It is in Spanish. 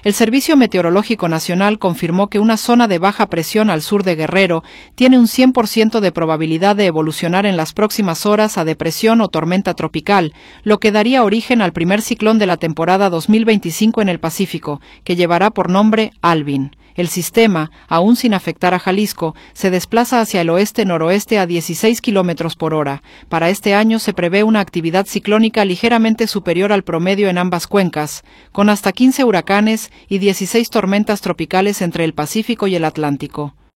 El Servicio Meteorológico Nacional confirmó que una zona de baja presión al sur de Guerrero tiene un 100% de probabilidad de evolucionar en las próximas horas a depresión o tormenta tropical, lo que daría origen al primer ciclón de la temporada 2025 en el Pacífico, que llevará por nombre Alvin. El sistema, aún sin afectar a Jalisco, se desplaza hacia el oeste-noroeste a 16 kilómetros por hora. Para este año se prevé una actividad ciclónica ligeramente superior al promedio en ambas cuencas, con hasta 15 huracanes y 16 tormentas tropicales entre el Pacífico y el Atlántico.